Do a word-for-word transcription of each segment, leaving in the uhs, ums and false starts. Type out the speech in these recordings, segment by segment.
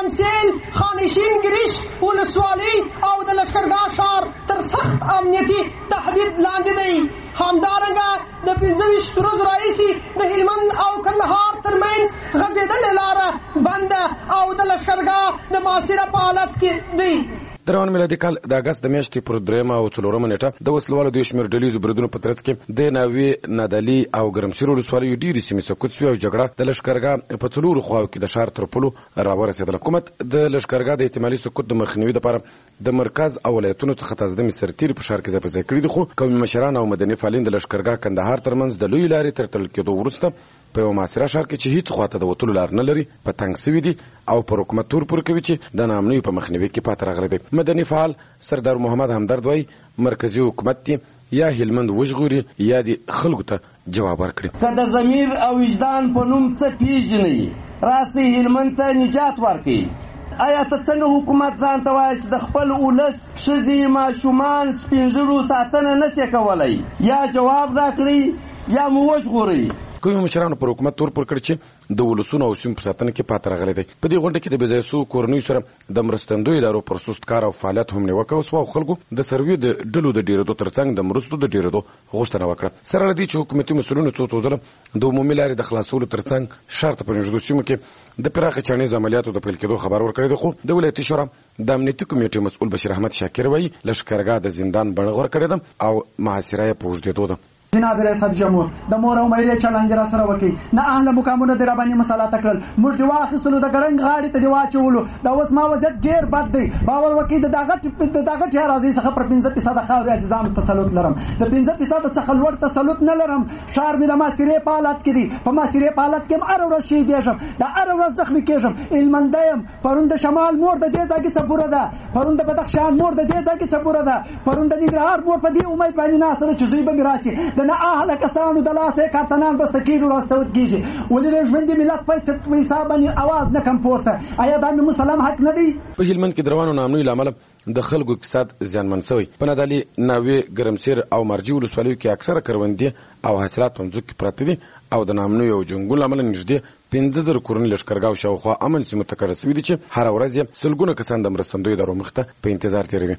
ګرمسیل، خانشین ګریش ولسوالي او د لښکرګاه ښار تر سخت امنیتي تهدید لاندې دی. همدارنګه د پنځه ویشت ورځو راهیسې د هلمند او کندهار ترمنځ غځېدلې لاره بنده او د لښکرګاه د محاصره په حالت کې دی. د روان میلادي کال د اګست د میاشتې پر درېیمه او څلورمه نیټه د وسلوالو د یو شمېر ډليزو بریدونو په ترڅ کې د ناوې، نادعلي او ګرمسیر ولسوالیو ډېرې سیمې سقوط شوې او جګړه د لښکرګاه په څلورو خواو کې د ښار تر پولو راورسېدله. حکومت د لښکرګاه د احتمالي سقوط د مخنیوي لپاره د مرکز او ولایتونو څخه تازه سرتیري په ښار کې ځای په ځای کړي دي، خو قومي مشران او مدني فعالین د لښکرګاه کندهار ترمنځ د لویې لارې تر تړل کېدو وروسته په یو معاصره ښار کې چې هیڅ خواته د وتلو لار نه لري په تنګ سوي دي او پر حکومت تور پورې کوي چې د ناامنیو په مخنیوي کې پاتې راغلی دی. مدني فعال سردار محمد همدرد وایي مرکزي حکومت دی یا هلمند وژغوري یا د خلکو ته جواب ورکړي. که د ضمیر او وجدان په نوم څه پیژنئ، راسئ هلمند ته نجات ورکړي. آیا ته څنګه حکومت ځان ته وایي چې د خپل ولس ښځې، ماشومان، سپین ږیرو ساتنه نشي کولی؟ یا جواب راکړئ یا مو وژغورئ. قومي مشرانو پر حکومت تور پور کړی چې د ولسونو او سیمو په ساتنه کې پاتې راغلی دی. په دې غونډه کې د بې ځایه سوو کورنیو سره د مرستندویو ادارو پر سست کار او فعالیت هم نیوکه وسوه او خلکو د سرویو د ډلو د ډېرېدو ترڅنګ د مرستو د ډېرېدو غوښتنه وکړه. سره له دې چې حکومتي مسؤلینو څو څو ځله د عمومي لارې د خلاصولو ترڅنګ ښار ته په نږدې سیمو کې د پراخې چڼیزو عملیاتو د پیل کېدو خبر ورکړی دی، خو د ولایتي شورا د امنیتي کمیټې مسؤل بشیر احمد شاکر وایي لښکرګاه د زندان بڼه غوره کړې ده او محاصره یې په اوږدېدو ده. جناب ریاست جمهور د مور او مېرې چلند را سره وکړي، نه اهله مقامونه د رابانې مسالات کړل، موږ دی واخیستلو د ګړنګ غاړې ته دی واچولو. دا اوس ما وضعیت ډېر بد دی. باور وکړئ د دغه د دغه اراضۍ څخه پر پنځه فیصده خاورې عزیزانو تسلط لرم، د پنځه فیصده څخه لوړ تسلط نه لرم. ښار مې د محاصرې په حالت کې دی، په محاصرې په حالت کې هم هره ورځ شهیدېږم، د هره ورځ زخمي کېږم. هلمندی یم، پرون د شمال مور د دې ځای کې څپوره ده، پرون د بدخشان مور د دې ځای کې څپوره ده، پرون د ننګرهار مور په دې امید باندې ناسته ده چې زوی به مې راشي. د نه اهله کسانو د لاسه کارتنان بسته کېږي راستول کېږي. ولې د ژوندي ملت په حساب باندې اواز نه کم پورته؟ آیا دا مې مسلم حق نه دی؟ په هلمند کې د روانو ناامنیو له امله د خلکو اقتصاد زیانمن شوی. په نادعلي، ناوې، ګرمسیر او مرجې ولسوالیو کې اکثره کروندې او حاصلات په ځمکو کې پراته دي او د ناامنیو او جنګونو له امله نږدې پنځه زره کورنۍ لښکرګاه او شاوخوا امن سیمو ته کډه شوي دي چې هره ورځ یې سلګونه کسان د مرستندویو ادارو مخ ته په انتظار تېروي.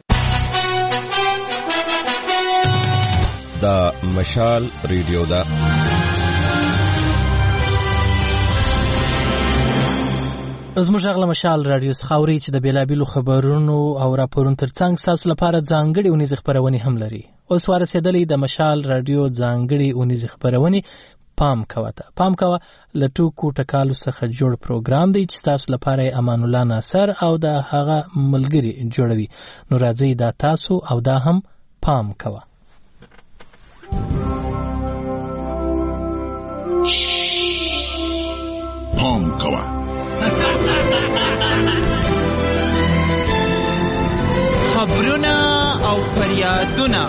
دا مشال ریډیو ده. زموږ غږ له مشال راډیو څخه اورئ چې د بېلابېلو خبرونو او راپورونو ترڅنګ ستاسو لپاره ځانګړې اونیزې خپرونې هم لري. اوس ورسېدلې د مشال راډیو ځانګړې اونیزې خپرونې پام کوه ته پام کوه له ټوکو ټکالو څخه جوړ پروګرام دی چې تاسو لپاره امان الله ناصر او د هغه ملګري جوړوي. نو راځئ دا تاسو او دا هم پام کوه. پام کوه. خبرونه او فریادونه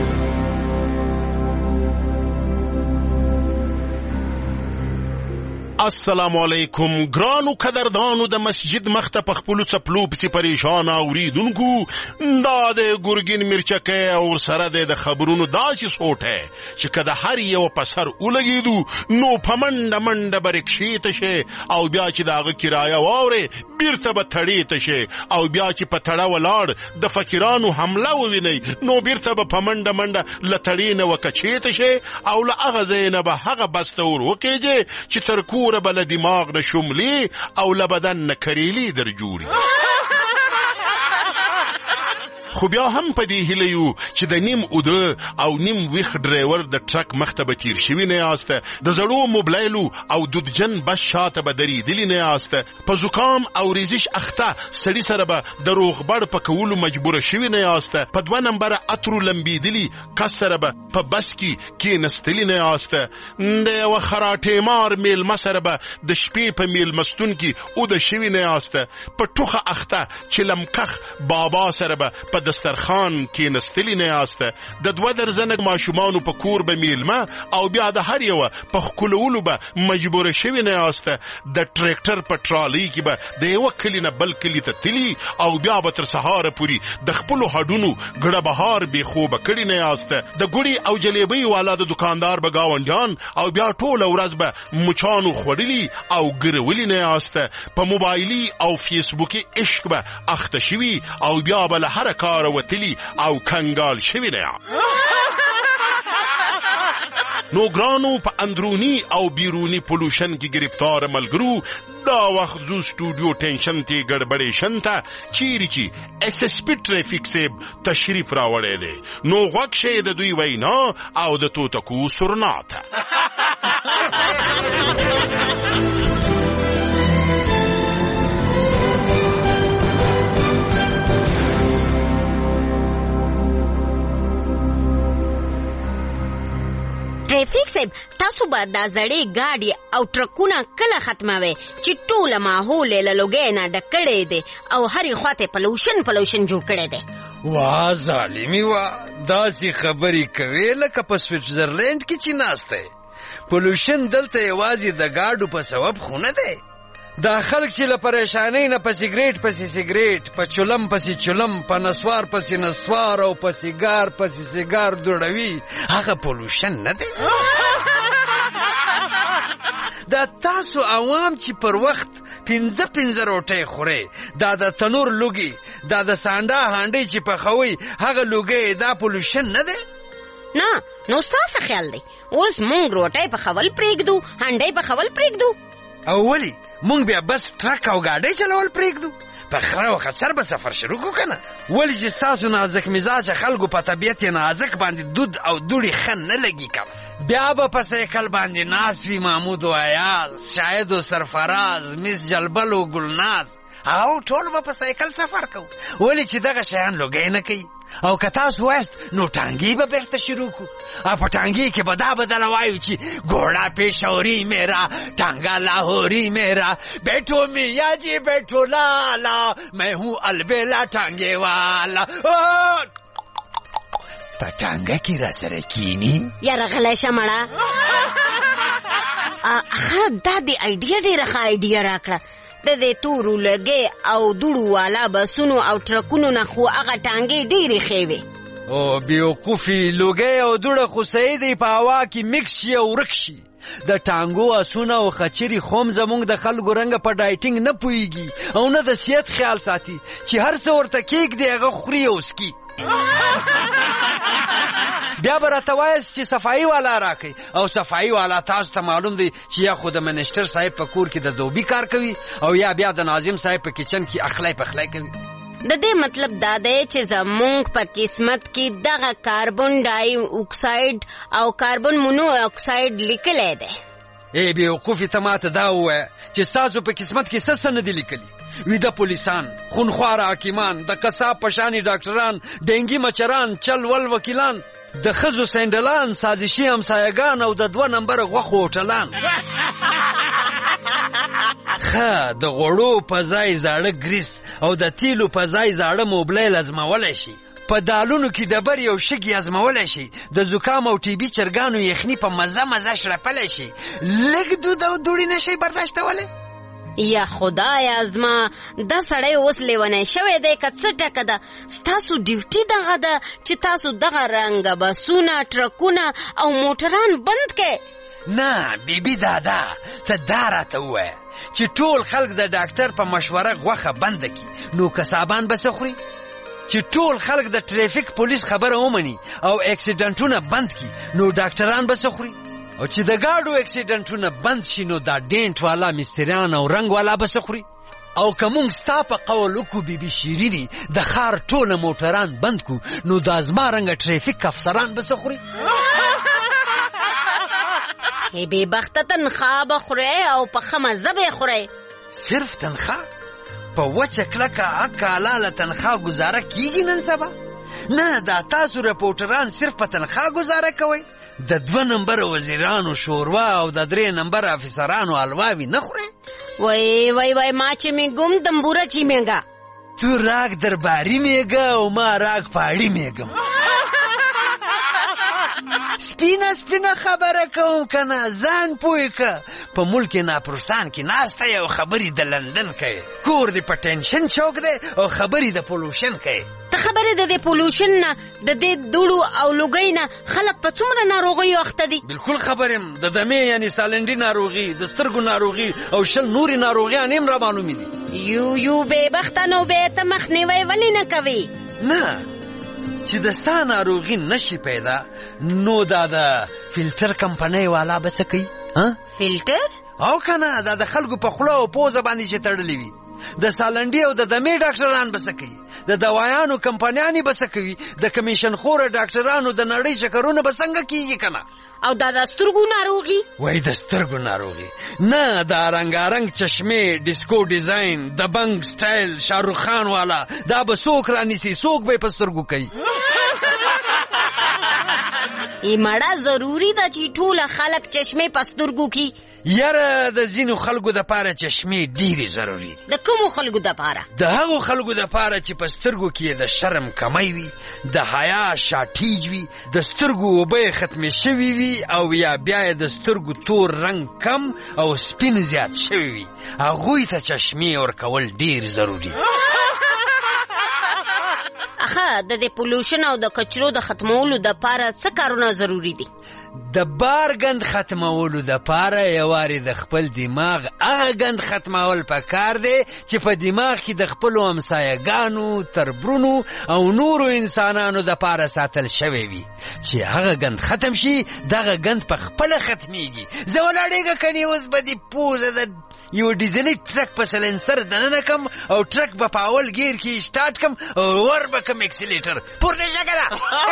السلام علیکم ګرانو قدردانو د مسجد مخته په خپلو څپلو پسې پریشان اوریدونکو، دا د ګرګین مرچکۍ او سره د خبرونو داسې سوټ ہے چې که د هر یو په سر ولګېدو نو په منډه منډه به رکشې ته شي او بیا چې د هغه کرایه واورې بیرته به تړې ته شي او بیا چې په تړه ولاړ د فقیرانو حمله ووینئ نو بیرته به په منډه منډه له تړې نه وکچې ته شي او له هغه ځای نه به هغه بسته ور وکېږې چې تر کوره به له دماغ نه شملې او له بدن نه کریلې در جوړي. خو بیا هم په دې هیله یو چې د نیم اوده او نیم ویښ ډرایور د ټرک مخته به تیر شوي نه یاسته، د زړو موبلایلو او دودجن بس شاته به درېدلي نه یاسته، په زکام او ریزش اخته سړي سره به د روغبړ په کولو مجبوره شوي نه یاسته، په دوه نمبره اترو لمبېدلي کس سره به په بس کې کېنستلي نه یاسته، د یوه خراټې مار میلمه سره به د شپې په میلمستون کې اوده شوي نه یاسته، په ټوخه اخته چې لمکخ بابا سره به په دسترخوان کېنستلي نه یاست، د دوه درزنه ماشومانو په کور به میلمه او بیا د هر یوه په ښکلولو به مجبوره شوي نه یاست، د ټریکټر په ټرالۍ کې به د یوه کلي نه بل کلي ته تلي او بیا به تر سهاره پورې د خپلو هډونو ګړه بهار بې خوبه کړي نه یاست، د ګوړې او جلیبۍ والا د دکاندار به ګاونډیان او بیا ټوله ورځ به مچانو خوړلي او ګرولي نه یاست، په موبایلي او فیسبوکي عشق به اخته شوي او بیا به له هره کاره وتلي او کنګال شوي نه یاست. نو ګرانو په اندرونی او بیرونی پولوشن کې گرفتار ملګرو، دا وخت زو سټوډیو ټینشن تی ګډبډې شنته چیرې چې اس اس پی ټریفیک سیب تشریف راوړی دی، نو غوږ شئ د دوی وینا او د توتکو سرنا ته. ټریفیک صاحب، تاسو به دا زړې ګاډي او ټرکونه کله ختموي چې ټوله ماحول یې له لوګۍ نه ډک کړی دی او هرې خواته پلوشن پلوشن جوړ کړی دی؟ وا ظالمي وا، داسې خبرې کوي لکه په سویټزرلینډ کې چې ناست دی. پلوشن دلته یوازې د ګاډو په سبب خو نه دی، دا خلک چې له پریشانۍ نه په سیګریټ پسې سیګریټ، په چلم پسې چلم، په نسوار پسې نسوار او په سیګار پسې سیګار دوړوي، هغه پولوشن نه دی. دا تاسو عوام چې پر وخت پنځه پنځه روټۍ خورئ، دا د تنور لوګي، دا د سانډا هانډۍ چې پخوئ، هغه لوګی، دا پولوشن نه دی؟ نه، نو ستاسو خیال دی اوس مونږ روټۍ پخول پرېږدو، هانډۍ پخول پرېږدو؟ او ولې مونږ بیا بس ټرک او ګاډۍ چلول پرېږدو؟ په خره او خچر به سفر شروع کړو که نه؟ ولې چې ستاسو نازک مزاجه خلکو په طبیعت یې نازک باندې دود او دوړې ښه نه لګي که بیا به په سایکل باندې ناست وي محمود و ایاز، شاهد و سرفراز، مس جلبل و ګلناز، او ټول به په سایکل سفر کوو. ولې چې دغه شیان لوګی نه کوي. او که تاسو وایست نو ټانګي به بیرته شروع کړو، او په ټانګي کې به دا بدله وایو چې ګوړه پېشوري میرا ټانګا لاهوري میرا بیٹو میاں جی بیٹو لالا میں ہوں البیلا ټانګې والا. په ټانګه کې را سره کینی یاره غلی شه مړه. ښه دا د ایډیا ډېره ښه ایډیا راکړه. د دې تورو لګې او دوړو والا بسونو او ټرکونو نه خو هغه ټانګې ډېرې ښې وې. او بیوقوفي لوګی او دوړه خو صحیح دی، په هوا کې مکس شي او ورک شي. د ټانګو اسونه او خچري خوم زمونږ د خلکو رنګه په ډایټینګ نه پوهېږي او نه د صحت خیال ساتي، چې هر څه ورته کېږدي هغه خوري او سکي. بیا به راته وایست چې صفایي والا راکوي، او صفایي والا تاسو ته معلوم دی چې یا خو د منشټر صاحب په کور کې د دوبي کار کوي او یا بیا د ناظم صاحب په کچن کې اخلی پخلی کوي. د دې مطلب دا دی چې زمونږ په قسمت کې دغه کاربن ډای اکساید او کاربن مونو اکساید لیکلی دی. ای بیوقوفي ته ماته دا ووایه چې ستاسو په قسمت کې څه څه نه دي لیکلي. ویده پولیسان، خونخواره حاکمان، د قصاب په شانې ډاکټران، ډینګي مچران، چل ول وکیلان، د ښځو سینډلان، سازشي همسایهګان او د دوه نمبره غوښو هوټلان. ښه د غوړو په ځای زاړه ګریس او د تیلو په ځای زاړه موبلایل ازمولی شي. په دالونو کې ډبرې او شګې ازمولی شي. د زکام او ټي بي چرګانو یخني په مزه مزه شړپلی شي. لږ دود او دوړې نشئ برداشتولی. یا خدایا زما دا سړی اوس لیونی شوی دی که څه ټکه ده؟ ستاسو ډیوټي دغه ده چې تاسو دغه رنګه بسونه، ټرکونه او موټران بند کړئ. نه بیبي دادا، ته دا راته ووایه چې ټول خلک د ډاکټر په مشوره غوښه بنده کړي، نو کسابان به څه خوري؟ چې ټول خلک د ټریفیک پولیس خبره ومني او اکسیډنټونه بند کړي، نو ډاکټران به څه خوري؟ او چې د ګاډو اکسیډنټونه بند شي، نو دا ډینټ والا، مستریان او رنګ والا به څه خوري؟ او که مونږ ستا په قول وکړو بیبي شیریني د ښار ټوله موټران بند کړو، نو دا زما رنګه ټریفیک افسران به څه خوري؟ ای بېبخته تنخواه به خورئ او په ښه مزه به یې خورئ. صرف تنخواه؟ په وچه کلکه حق حلاله تنخواه ګزاره کیږي نن سبا؟ نه، دا تاسو رپورټران صرف په تنخواه ګزاره کوئ. د دوه نمبر وزیرانو شوروا او د درې نمبر افسرانو الواوي نه خورئ؟ وای وای وای ما چې مې ګم دمبوره چیمېږه. تو راگ درباری میگه او ما راگ پاړی میگم. سپینه سپینه خبره کوم کنه ځان پوی که په ملک ناپروسان کې ناسته او خبرې د لندن کوي. کور دې په ټینشن چوک دی او خبرې د پولوشن کوي. ته خبرې د دې پولوشن نه د دې دوړو او لوګۍ نه خلک په څومره ناروغیو اخته دي؟ بالکل خبر یم. د دمې یعنې سالنډي ناروغي، د سترګو ناروغي او شل نورې ناروغیان هم را معلومې دي. یو یو بېبخته نو بیا ته مخنیوی ولې نه کوې؟ نه چې د سا ناروغي نشي پیدا نو دا د فلټر کمپنۍ والا به څه کوي؟ فلټر؟ او کنه دا د خلکو په خوله او پوزه باندې چې تړلې وي. د سالنډي او د دمې ډاکټران به څه کوي؟ د دوایانو کمپنیانې به څه کوي؟ د کمیشن خوره ډاکټرانو د نړۍ چکرونه به څنګه کیږي کنه؟ او دا د سترګو ناروغي؟ وای د سترګو ناروغي نه، دا رنګارنګ چشمې، ډیسکو ډیزاین، د بنګ سټایل، شاهرخ خان والا دا به څوک رانیسي؟ څوک به په سترګو کوي؟ ای مړه ضروري ده چې ټوله خلک چشمې په سترګو کی؟ یاره د ځینو خلکو دپاره چشمې ډېرې ضروري دي. د کومو خلکو دپاره؟ د هغو خلکو دپاره چې په سترګو کې د شرم کمی وي، د حیا شاټیج وي، د سترګو اوبه ختمې شوي وي او یا بیا یې د سترګو تور رنګ کم او سپین زیات شوي وي. هغوی ته چشمې ورکول ډېر ضروري. اخه د دې پولوشن او د کچرو د ختمولو دپاره څه کارونه ضروري دي؟ د بار گند ختمولو دپاره یوارې د خپل دماغ هغه گند ختمول پکار دی چې په دماغ کې د خپلو همسایه‌ګانو، تربرونو او نورو انسانانو دپاره ساتل شوی وي. چې هغه گند ختم شي دغه گند په خپله ختمیږي. زه ولاړېږه کنې اوس به دې پوزه د یو ډیزلي ټرک په سلنسر دننه کم او ټرک به په اول ګیر کې سټارټ کم او ور به کم اکسیلیټر پورته شه کنه.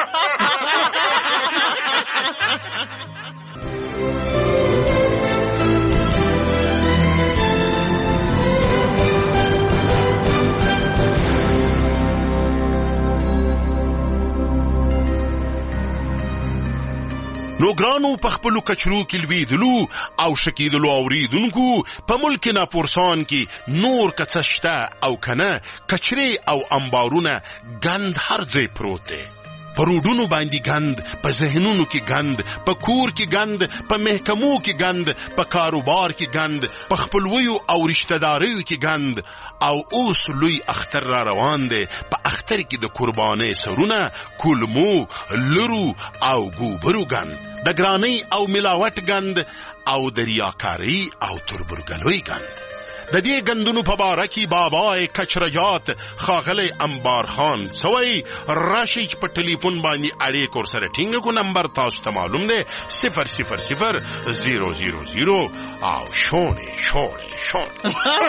نو ګرانو په خپلو کچرو کې لویدلو او شکیدلو اوریدونکو په ملک ناپورسان کې نور که څه شته او کنه کچرې او انبارونه ګند هر ځای پروت دی. په روډونو باندې ګند، په ذهنونو کې ګند، په کور کې ګند، په محکمو کې ګند، په کاروبار کې ګند، په خپلویو او رشتہ داریو کې ګند. او اوس لوی اختر را روان دی. په اختر کې د قربانۍ سرونه، کلمو، لرو او ګوبرو ګند، د ګرانۍ او ملاوت ګند او د ریاکارۍ او تربرګلوۍ ګند. د دې ګندونو په باره کې بابای کچرجات ښاغلی انبار خان سوی راشي چې په ټلیفون باندې اړیکه ورسره ټینګه کو. نمبر تاسو ته معلوم دی صفر صفر صفر زیرو زیرو زیرو او شونې شونې شونې.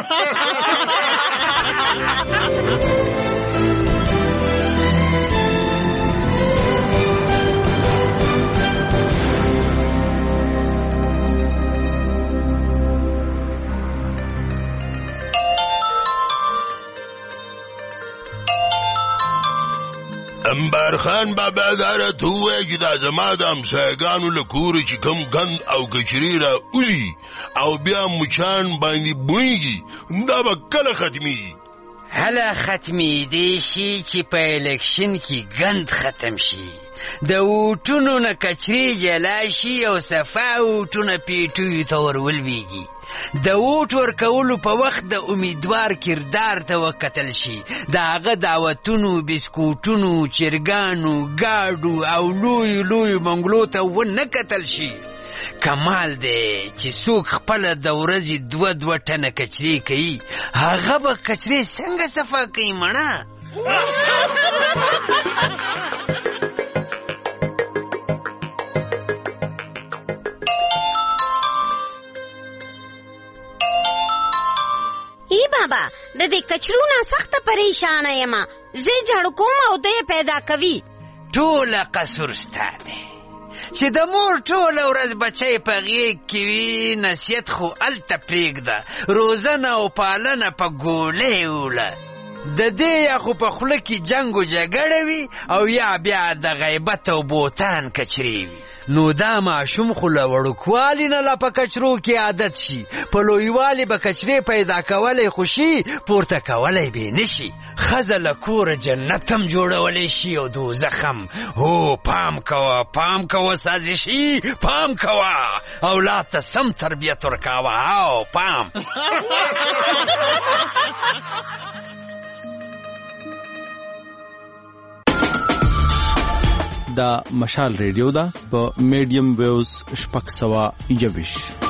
انبار خان بابا داره تو وی چې دا زما د همسایه‌ګانو له کوره چې کم ګند او کچرې را اوزي او بیا مچان باندې بویږي دا به کله ختمیږي؟ هله ختمیدی شي چې په الکشن کې ګند ختم شي، د اوټونو نه کچرې جلا شي او صفا اوټونه پیټیو ته ور ولویږي. د اوټ ورکولو په وخت د امیدوار کردار ته وکتل شي، د هغه دعوتونو، بسکوټونو، چرګانو، ګاډو او لوی لوی منګلو ته ونه کتل شي. کمال دی چې څوک خپله د ورځې دوه دوه ټنه کچرې کوي، هغه به کچرې څنګه صفا کوي مړه؟ ای بابا د دې کچرو نه سخته پریشانه یم. زه جاړو کوم او دی پیدا کوي. ټوله قصور ستا دی چې د مور ټوله ورځ بچی په غېږ کې وي، نصیحت خو هلته پرېږده، روزنه او پالنه په ګولۍ وله. د دې یا خو په خوله کې جنګ و جګړه وي او یا بیا د غیبت او بوتان کچرې وي. نو دا ماشوم خو له وړوکوالي نه لا په کچرو کې عادت شي، په لویوالي به کچرې پیدا کولی خو شي، پورته کولی به نه شي. ښځه له کوره جنت هم جوړولی شي او دوزخ هم. هو پام کوه پام کوه سازشي، پام کوه اولاد ته سم تربیت ورکوه. او پام دا مشال ریډیو ده په میډیم ویوز شپږ سوه یوویشت.